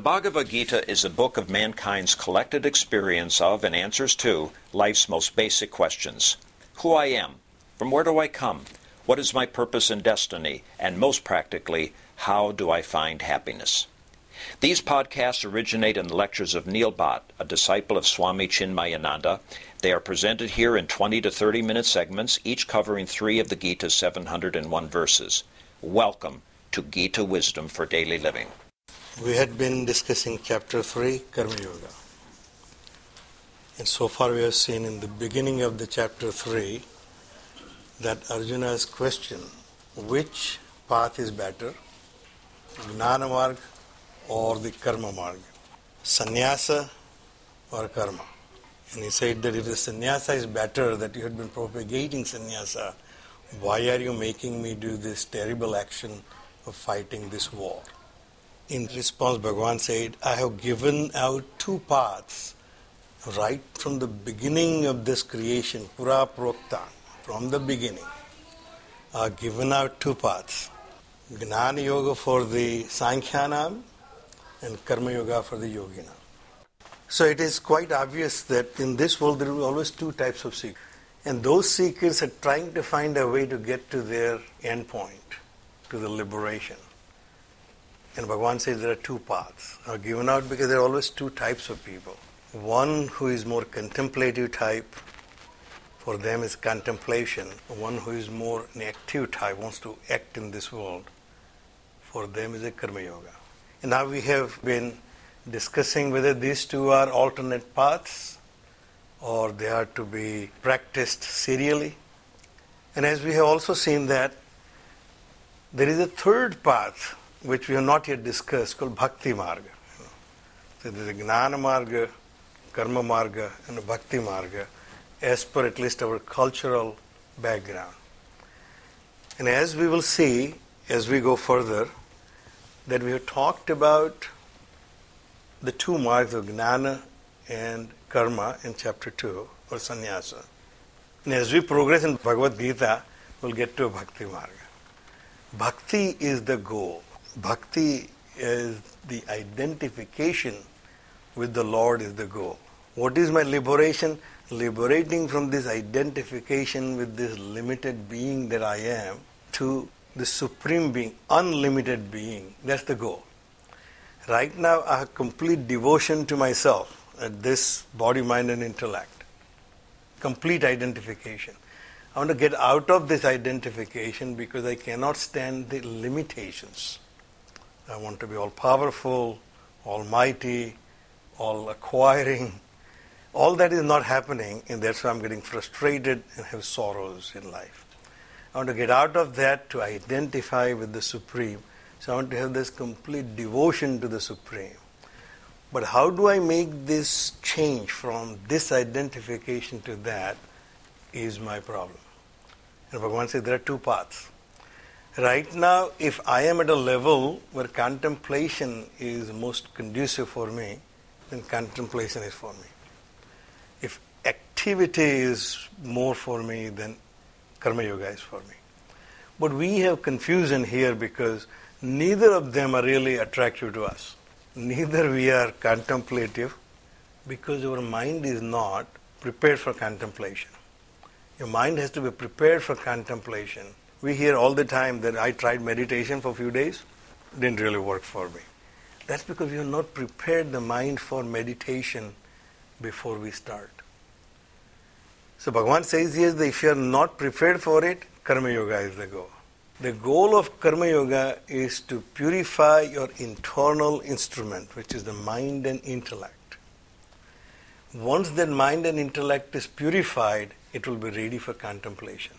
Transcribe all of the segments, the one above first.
Bhagavad Gita is a book of mankind's collected experience of and answers to life's most basic questions. Who I am, from where do I come, what is my purpose and destiny, and most practically, how do I find happiness? These podcasts originate in the lectures of Neil Bhatt, a disciple of Swami Chinmayananda. They are presented here in 20 to 30-minute segments, each covering 3 of the Gita's 701 verses. Welcome to Gita Wisdom for Daily Living. We had been discussing Chapter 3, Karma Yoga. And so far we have seen in the beginning of the Chapter 3 that Arjuna's question, which path is better, Gnana Marga or the Karma Marga, Sannyasa or Karma. And he said that if the Sannyasa is better, that you had been propagating Sannyasa, why are you making me do this terrible action of fighting this war? In response, Bhagavan said, I have given out 2 paths right from the beginning of this creation, Pura Prokta, from the beginning. I have given out 2 paths, Gnana Yoga for the Sankhyanam and Karma Yoga for the Yogina. So it is quite obvious that in this world there are always 2 types of seekers. And those seekers are trying to find a way to get to their end point, to the liberation. And Bhagavan says there are 2 paths are given out because there are always 2 types of people. One who is more contemplative type, for them is contemplation. One who is more an active type, wants to act in this world, for them is a Karma Yoga. And now we have been discussing whether these 2 are alternate paths or they are to be practiced serially. And as we have also seen that there is a 3rd path which we have not yet discussed, called Bhakti Marga. So there is a Gnana Marga, Karma Marga, and a Bhakti Marga, as per at least our cultural background. And as we will see, as we go further, that we have talked about the 2 marks of Gnana and Karma in Chapter 2, or Sannyasa. And as we progress in Bhagavad Gita, we'll get to a Bhakti Marga. Bhakti is the goal. Bhakti is the identification with the Lord is the goal. What is my liberation? Liberating from this identification with this limited being that I am to the Supreme Being, unlimited being. That's the goal. Right now I have complete devotion to myself, this body, mind and intellect. Complete identification. I want to get out of this identification because I cannot stand the limitations. I want to be all-powerful, almighty, all-acquiring. All that is not happening, and that's why I'm getting frustrated and have sorrows in life. I want to get out of that to identify with the Supreme. So I want to have this complete devotion to the Supreme. But how do I make this change from this identification to that is my problem. And Bhagavan says there are 2 paths. Right now, if I am at a level where contemplation is most conducive for me, then contemplation is for me. If activity is more for me, then Karma Yoga is for me. But we have confusion here because neither of them are really attractive to us. Neither we are contemplative because our mind is not prepared for contemplation. Your mind has to be prepared for contemplation. We hear all the time that I tried meditation for a few days, didn't really work for me. That's because we have not prepared the mind for meditation before we start. So Bhagavan says here that if you are not prepared for it, Karma Yoga is the goal. The goal of Karma Yoga is to purify your internal instrument, which is the mind and intellect. Once that mind and intellect is purified, it will be ready for contemplation.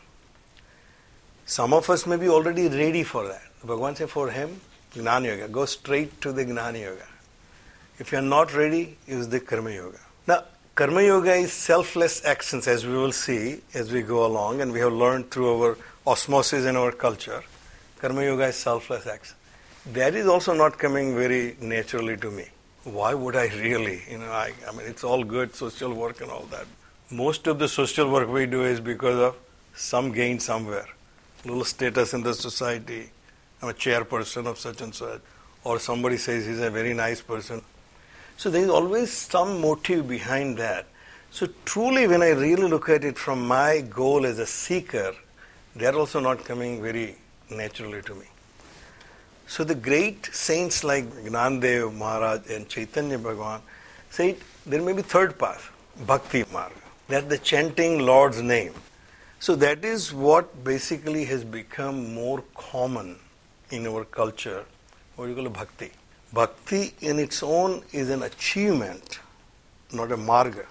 Some of us may be already ready for that. Bhagavan said for him, Gnana Yoga. Go straight to the Gnana Yoga. If you are not ready, use the Karma Yoga. Now, Karma Yoga is selfless actions, as we will see as we go along, and we have learned through our osmosis in our culture. Karma Yoga is selfless action. That is also not coming very naturally to me. Why would I really? I mean, it's all good, social work and all that. Most of the social work we do is because of some gain somewhere. Little status in the society. I'm a chairperson of such and such. or somebody says he's a very nice person. So there is always some motive behind that. So truly when I really look at it from my goal as a seeker, they are also not coming very naturally to me. So the great saints like Gnanadev Maharaj and Chaitanya Bhagavan say there may be third path, Bhakti Marga. That's the chanting Lord's name. So that is what basically has become more common in our culture, what you call Bhakti. Bhakti in its own is an achievement, not a marga.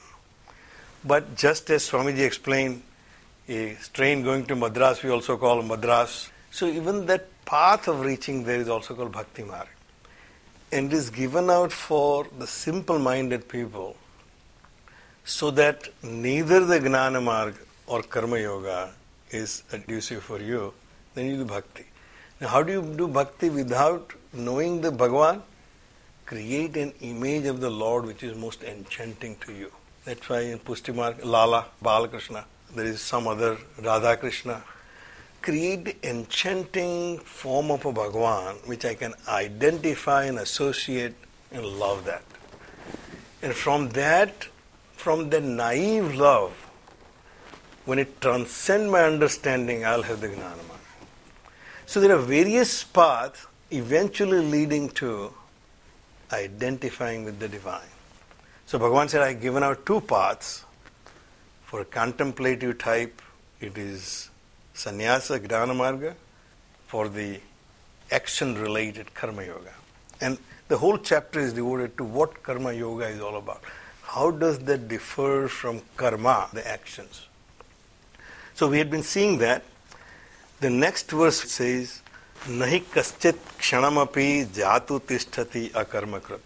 But just as Swamiji explained, a train going to Madras we also call Madras. So even that path of reaching there is also called Bhakti Marga. And it is given out for the simple-minded people so that neither the Gnana Marga or Karma Yoga is conducive for you, then you do Bhakti. Now how do you do Bhakti without knowing the Bhagavan? Create an image of the Lord which is most enchanting to you. That's why in Pushti Marga, Lala, Balakrishna, there is some other Radha Krishna. Create the enchanting form of a Bhagavan which I can identify and associate and love that. And from that naive love, when it transcends my understanding, I'll have the Gnana Marga. So there are various paths eventually leading to identifying with the divine. So Bhagavan said, I've given out two paths. For a contemplative type, it is Sannyasa, Gnana Marga. For the action-related Karma Yoga. And the whole chapter is devoted to what Karma Yoga is all about. How does that differ from karma, the actions? So we had been seeing that. The next verse says, Nahi kaschit kshanamapi jatu tisthati akarmakrit.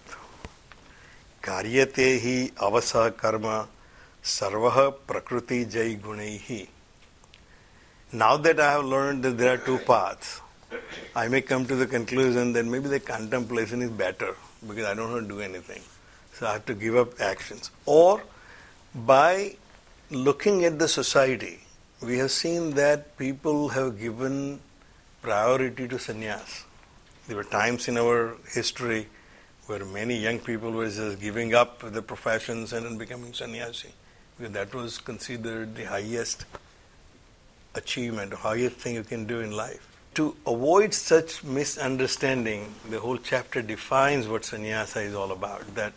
Karyate hi avasa karma sarvaha prakriti jai gunaihi. Now that I have learned that there are two paths, I may come to the conclusion that maybe the contemplation is better because I don't want to do anything. So I have to give up actions. Or by looking at the society, we have seen that people have given priority to sannyas. There were times in our history where many young people were just giving up the professions and then becoming sannyasi. Because that was considered the highest achievement, the highest thing you can do in life. To avoid such misunderstanding, the whole chapter defines what sannyasa is all about. That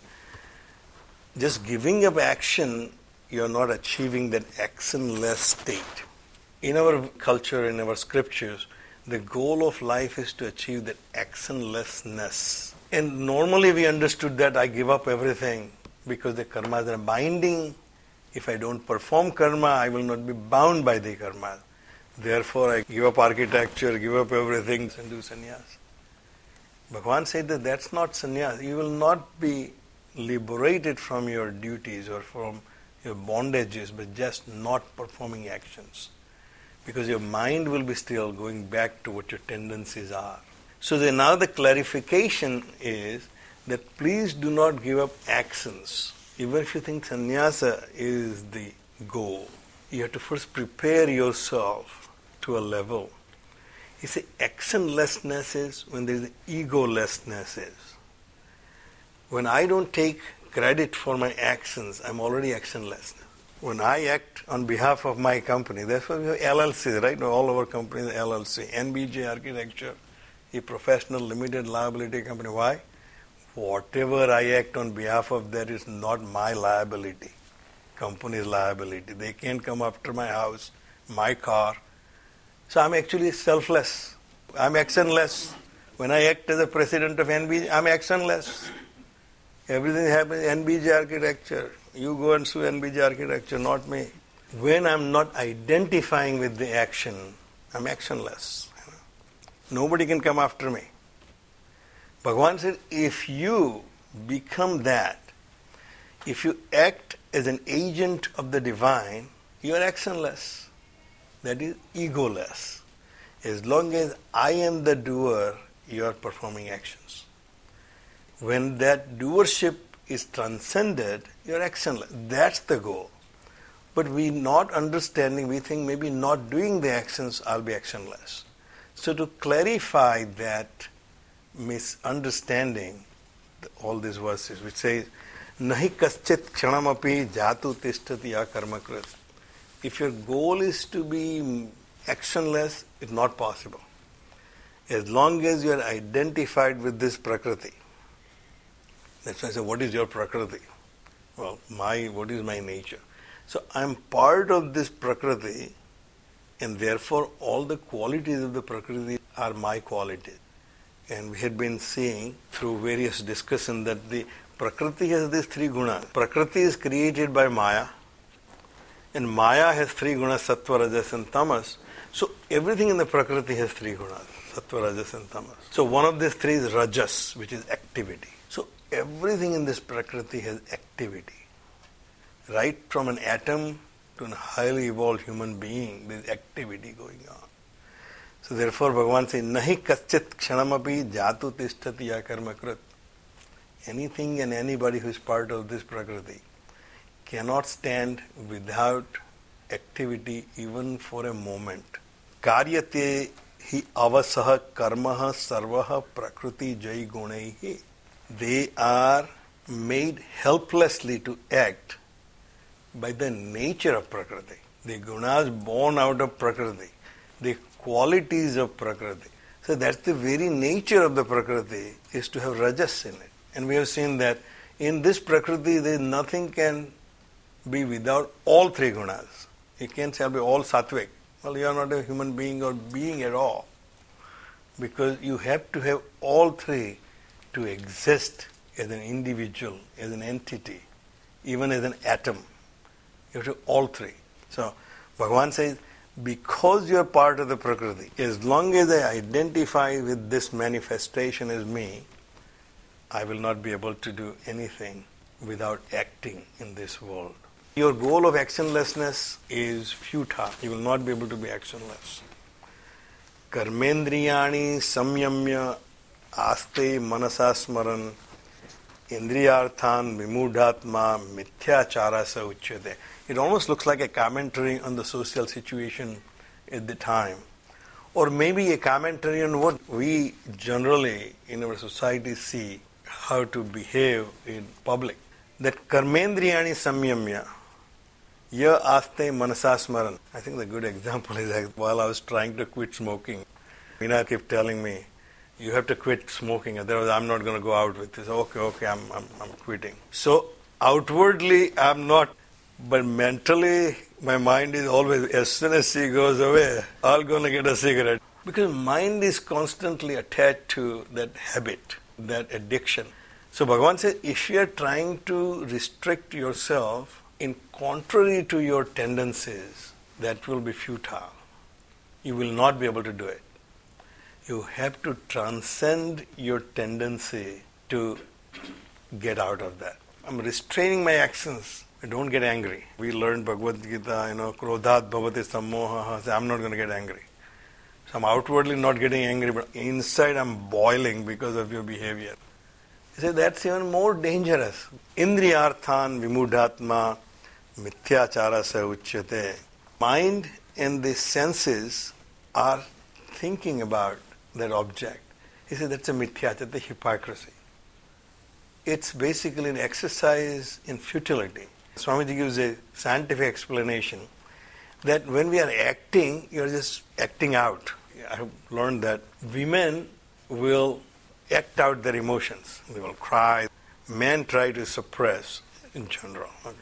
just giving up action, you are not achieving that actionless state. In our culture, in our scriptures, the goal of life is to achieve that actionlessness. And normally we understood that I give up everything because the karmas are binding. If I don't perform karma, I will not be bound by the karma. Therefore, I give up architecture, give up everything and do sannyas. Bhagavan said that that's not sannyas. You will not be liberated from your duties or from your bondages, but just not performing actions. Because your mind will be still going back to what your tendencies are. So now the clarification is that please do not give up actions. Even if you think sannyasa is the goal, you have to first prepare yourself to a level. You see, actionlessness is when there is egolessness is. When I don't take credit for my actions, I'm already actionless. When I act on behalf of my company, that's why we have LLC, right? All our companies are LLC. NBJ Architecture, a professional limited liability company. Why? Whatever I act on behalf of that is not my liability. Company's liability. They can't come after my house, my car. So I'm actually selfless. I'm actionless. When I act as a president of NBJ, I'm actionless. Everything happens NBJ Architecture. You go and sue NBJ Architecture, not me. When I'm not identifying with the action, I'm actionless. Nobody can come after me. Bhagavan said, if you become that, if you act as an agent of the divine, you are actionless. That is egoless. As long as I am the doer, you are performing actions. When that doership is transcended, you are actionless. That's the goal. But we not understanding, we think maybe not doing the actions, I'll be actionless. So to clarify that misunderstanding all these verses, which says, Nahi kaschit kshanamapi jatu tishtati akarmakrit. If your goal is to be actionless, it's not possible. As long as you are identified with this Prakriti. That's why I say, what is your Prakriti? Well, what is my nature? So I'm part of this Prakriti, and therefore all the qualities of the Prakriti are my qualities. And we had been seeing through various discussions that the Prakriti has these three gunas. Prakriti is created by Maya, and Maya has three gunas, Sattva, Rajas and Tamas. So everything in the Prakriti has three gunas, Sattva, Rajas and Tamas. So one of these three is Rajas, which is activity. So everything in this Prakriti has activity. Right from an atom to a highly evolved human being, there is activity going on. So therefore Bhagavan says, Nahi kaschit kshanamapi jatu tishtati akarmakrit. Anything and anybody who is part of this Prakriti cannot stand without activity even for a moment. Karyate hi avasaha karmaha sarvaha prakriti jai gunaihi. They are made helplessly to act by the nature of Prakriti. The gunas born out of Prakriti, the qualities of Prakriti. So that's the very nature of the Prakriti, is to have Rajas in it. And we have seen that in this Prakriti there nothing can be without all three gunas. You can't say I'll be all sattvic. Well, you are not a human being or being at all. Because you have to have all three to exist as an individual, as an entity, even as an atom. You have to have all three. So Bhagavan says, because you are part of the Prakriti, as long as I identify with this manifestation as me, I will not be able to do anything without acting in this world. Your goal of actionlessness is futile. You will not be able to be actionless. Karmendriyani samyamya aste manasa smaran indriyarthan vimudhatma mithyachara sa uchyate. It almost looks like a commentary on the social situation at the time. Or maybe a commentary on what we generally in our society see how to behave in public. That karmendriyani samyamya ya aste manasa smaran. I think the good example is that while I was trying to quit smoking, Meena kept telling me, you have to quit smoking, otherwise I'm not going to go out with this. Okay, I'm quitting. So outwardly I'm not, but mentally my mind is always, as soon as she goes away, I'm going to get a cigarette. Because mind is constantly attached to that habit, that addiction. So Bhagavan says, if you are trying to restrict yourself in contrary to your tendencies, that will be futile. You will not be able to do it. You have to transcend your tendency to get out of that. I'm restraining my actions. I don't get angry. We learned Bhagavad Gita, krodhat bhavati sammoha. I'm not going to get angry. So I'm outwardly not getting angry, but inside I'm boiling because of your behavior. He said that's even more dangerous. Indriyarthan vimudhatma mithyachara sa uchyate. Mind and the senses are thinking about that object. He said that's a mithya, that's a hypocrisy. It's basically an exercise in futility. Swamiji gives a scientific explanation that when we are acting, you're just acting out. I have learned that women will act out their emotions. They will cry. Men try to suppress in general. Okay.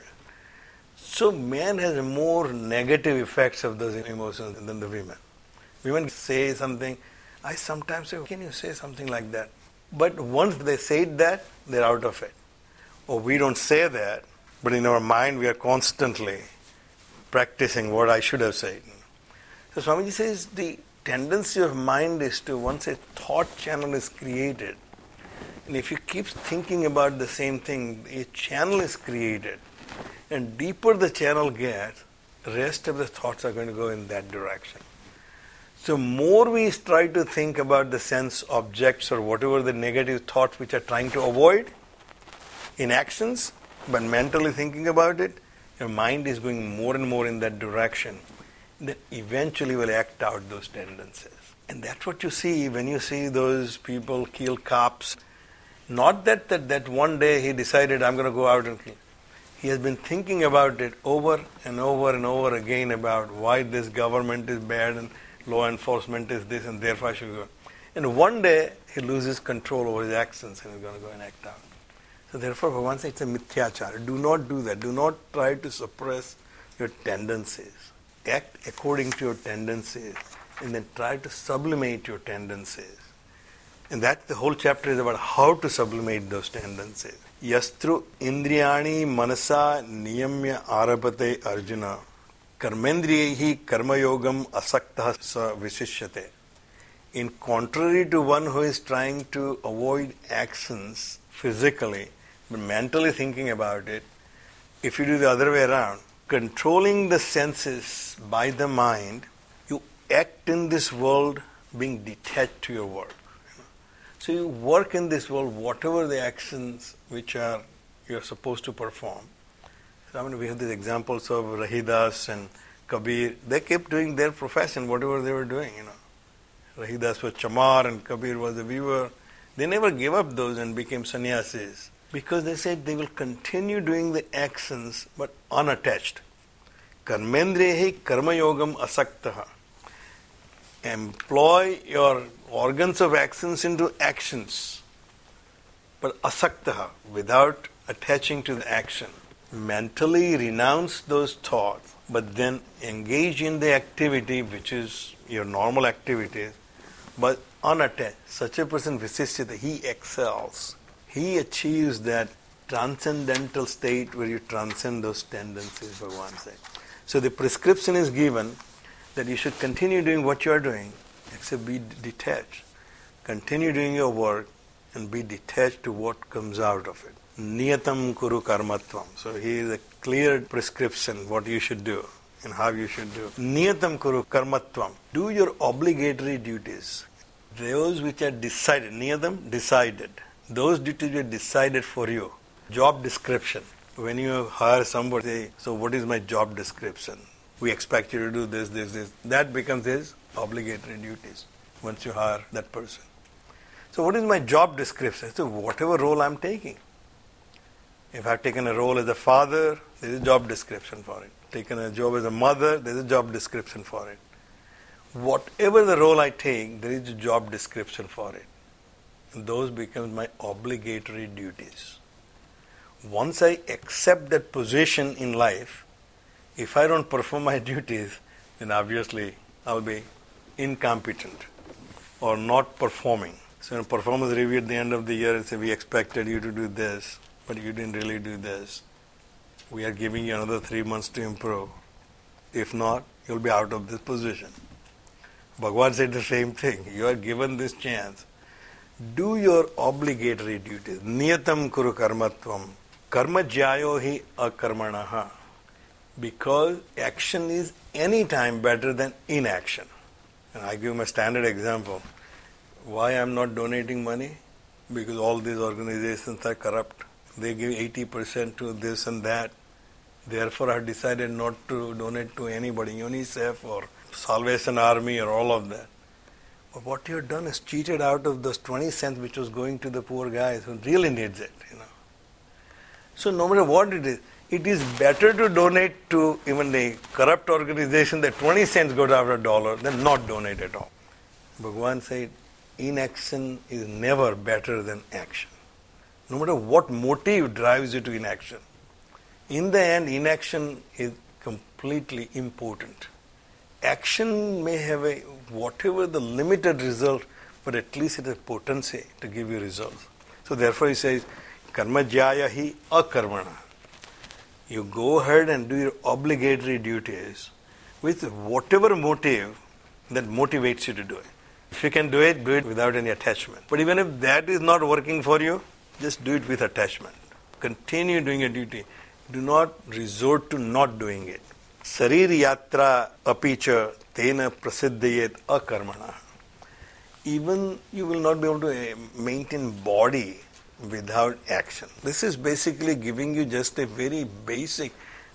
So man has more negative effects of those emotions than the women. Women say something. I sometimes say, can you say something like that? But once they say that, they're out of it. Or we don't say that, but in our mind we are constantly practicing what I should have said. So Swamiji says the tendency of mind is to, once a thought channel is created, and if you keep thinking about the same thing, a channel is created. And deeper the channel gets, the rest of the thoughts are going to go in that direction. So more we try to think about the sense objects or whatever the negative thoughts which are trying to avoid in actions, but mentally thinking about it, your mind is going more and more in that direction. That eventually will act out those tendencies. And that's what you see when you see those people kill cops. Not that one day he decided, I'm going to go out and kill. He has been thinking about it over and over and over again about why this government is bad and law enforcement is this and therefore I should go. And one day he loses control over his actions and is going to go and act out. So therefore Bhagavan says it's a mithyachara. Do not do that. Do not try to suppress your tendencies. Act according to your tendencies and then try to sublimate your tendencies. And that the whole chapter is about how to sublimate those tendencies. Yastru indriyani manasa niyamya arabate arjuna karmendriyehi karmayogam asakta sa visishyate. In contrary to one who is trying to avoid actions physically, but mentally thinking about it, if you do the other way around, controlling the senses by the mind, you act in this world being detached to your work. So you work in this world, whatever the actions which you're supposed to perform. So we have these examples of Rahidas and Kabir. They kept doing their profession, whatever they were doing, Rahidas was Chamar and Kabir was a weaver. They never gave up those and became sannyasis because they said they will continue doing the actions but unattached. Karmendriyehi karmayogam asaktaha. Employ your organs of actions into actions, but asaktaha, without attaching to the action. Mentally renounce those thoughts, but then engage in the activity which is your normal activities, but unattached. Such a person visishyate, he excels. He achieves that transcendental state where you transcend those tendencies, Bhagavan said. So the prescription is given that you should continue doing what you are doing, except be detached. Continue doing your work and be detached to what comes out of it. Niyatam kuru karmatvam. So here is a clear prescription what you should do and how you should do. Niyatam kuru karmatvam. Do your obligatory duties. Those which are decided. Niyatam, decided. Those duties are decided for you. Job description. When you hire somebody, so what is my job description? We expect you to do this, this, this. That becomes his obligatory duties once you hire that person. So what is my job description? So whatever role I'm taking. If I've taken a role as a father, there is a job description for it. Taken a job as a mother, there is a job description for it. Whatever the role I take, there is a job description for it. And those become my obligatory duties. Once I accept that position in life, if I don't perform my duties, then obviously I'll be incompetent or not performing. So in a performance review at the end of the year, they say, we expected you to do this, but you didn't really do this. We are giving you another 3 months to improve. If not, you'll be out of this position. Bhagavan said the same thing. You are given this chance. Do your obligatory duties. Niyatam kuru karmatvam. Karma jyayo hi akarmanaha. Because action is any time better than inaction. And I give my standard example. Why I'm not donating money? Because all these organizations are corrupt. They give 80% to this and that. Therefore, I decided not to donate to anybody, UNICEF or Salvation Army or all of that. But what you have done is cheated out of those 20 cents which was going to the poor guys who really needs it. So no matter what it is better to donate to even the corrupt organization that 20 cents goes out of $1 than not donate at all. Bhagavan said, inaction is never better than action. No matter what motive drives you to inaction. In the end, inaction is completely impotent. Action may have whatever the limited result, but at least it has potency to give you results. So therefore he says, karma jaya hi akarmana. You go ahead and do your obligatory duties with whatever motive that motivates you to do it. If you can do it without any attachment. But even if that is not working for you, just do it with attachment. Continue doing your duty. Do not resort to not doing it. Sarir yatra apicha tena prasiddhayet akarmana. Even you will not be able to maintain body without action. This is basically giving you just a very basic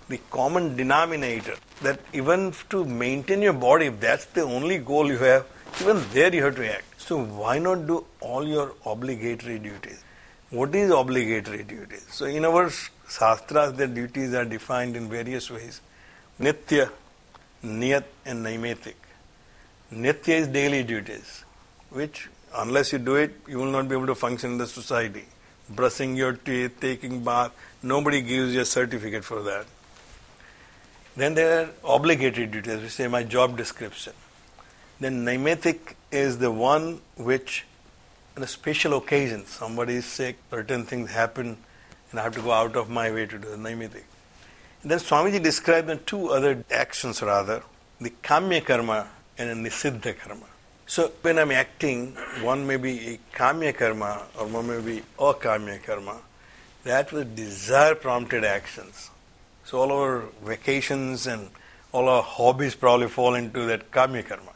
the common denominator, that even to maintain your body, if that's the only goal you have, even there you have to act. So why not do all your obligatory duties? What is obligatory duties? So in our Shastras, the duties are defined in various ways. Nitya, Niyat and Naimetik. Nitya is daily duties, which unless you do it, you will not be able to function in the society. Brushing your teeth, taking bath, nobody gives you a certificate for that. Then there are obligatory duties, we say my job description. Then Naimetik is the one which, on a special occasion, somebody is sick, certain things happen, and I have to go out of my way to do the Naimetik. And then Swamiji described the two other actions rather, the Kamya Karma and a Nisiddha Karma. So when I'm acting, one may be a Kamya Karma or one may be Akamya Karma. That was desire-prompted actions. So all our vacations and all our hobbies probably fall into that Kamya Karma.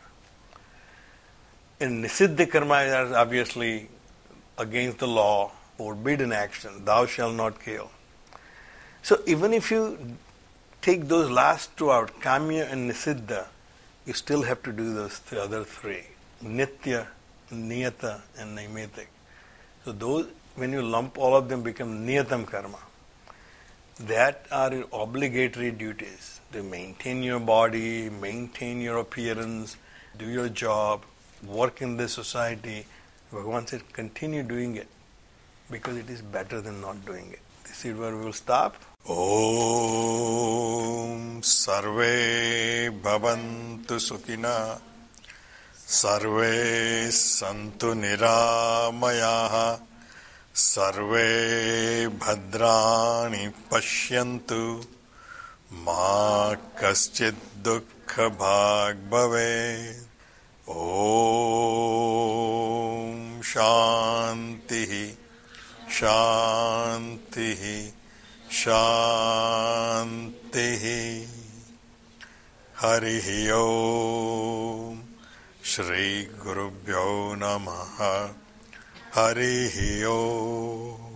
And Nisiddha Karma is obviously against the law, forbidden action, thou shalt not kill. So even if you take those last two out, Kamya and Nisiddha, you still have to do those other three. Nitya, Niyata and Naimetik. So those, when you lump all of them, become Niyatam Karma. That are your obligatory duties. To maintain your body, maintain your appearance, do your job, work in this society. Bhagavan said, continue doing it because it is better than not doing it. This is where we will stop. Om Sarve Bhavantu Sukhina Sarve Santu Niramayaha Sarve Bhadrani Pashyantu Ma Kaschid Dukkha Bhag Bhave Om Shantihi Shantihi Shantihi Harihi Om Shri Gurubhyo Namaha Harihi Om